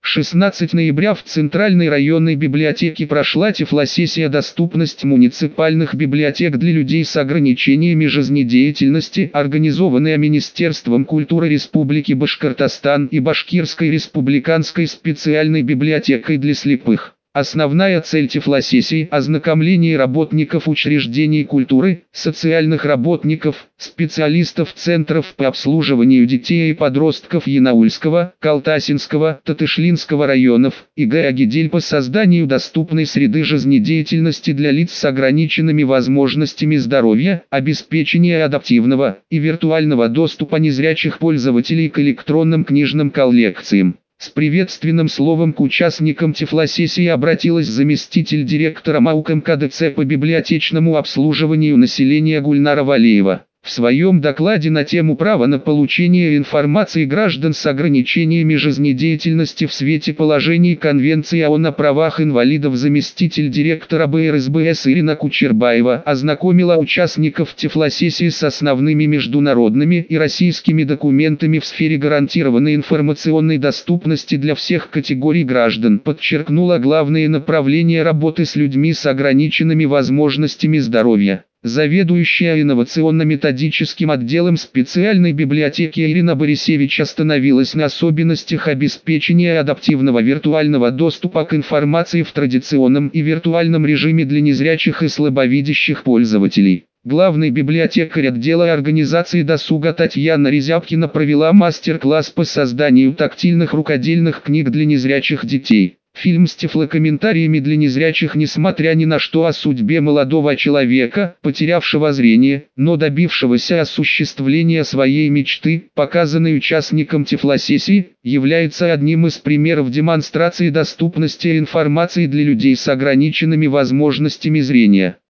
16 ноября в Центральной районной библиотеке прошла тифлосессия «Доступность муниципальных библиотек для людей с ограничениями жизнедеятельности», организованная Министерством культуры Республики Башкортостан и Башкирской республиканской специальной библиотекой для слепых. Основная цель тифлосессии – ознакомление работников учреждений культуры, социальных работников, специалистов центров по обслуживанию детей и подростков Янаульского, Калтасинского, Татышлинского районов и г. Агидель по созданию доступной среды жизнедеятельности для лиц с ограниченными возможностями здоровья, обеспечения адаптивного и виртуального доступа незрячих пользователей к электронным книжным коллекциям. С приветственным словом к участникам тифлосессии обратилась заместитель директора МАУК МКДЦ по библиотечному обслуживанию населения Гульнара Валеева. В своем докладе на тему права на получение информации граждан с ограничениями жизнедеятельности в свете положений Конвенции ООН о правах инвалидов заместитель директора БРСБС Ирина Кучербаева ознакомила участников тифлосессии с основными международными и российскими документами в сфере гарантированной информационной доступности для всех категорий граждан, подчеркнула главные направления работы с людьми с ограниченными возможностями здоровья. Заведующая инновационно-методическим отделом специальной библиотеки Ирина Борисевич остановилась на особенностях обеспечения адаптивного виртуального доступа к информации в традиционном и виртуальном режиме для незрячих и слабовидящих пользователей. Главный библиотекарь отдела организации досуга Татьяна Резябкина провела мастер-класс по созданию тактильных рукодельных книг для незрячих детей. Фильм с тифлокомментариями для незрячих, несмотря ни на что, о судьбе молодого человека, потерявшего зрение, но добившегося осуществления своей мечты, показанный участникам тифлосессии, является одним из примеров демонстрации доступности информации для людей с ограниченными возможностями зрения.